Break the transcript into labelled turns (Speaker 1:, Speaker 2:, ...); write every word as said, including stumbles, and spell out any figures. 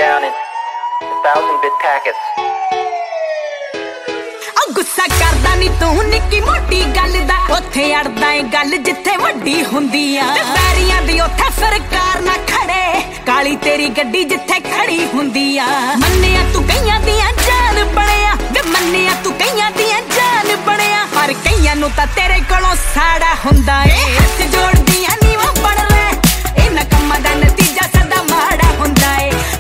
Speaker 1: down in a thousand bit packets.
Speaker 2: गुस्सा करदा नी तू निक्की मोटी गल दा उत्थे अड़दा ए गल जिथे वड्डी हुंदी आ ते पैरियां दी उत्थे सरकार ना खड़े काली तेरी गड्डी जिथे खड़ी हुंदी आ मन्निया तू कईयां दियां जान बणिया वे मन्निया तू कईयां दियां जान बणिया पर कईयां नू तां तेरे कोलों साड़ा हुंदा ए हत्थ जोड़दियां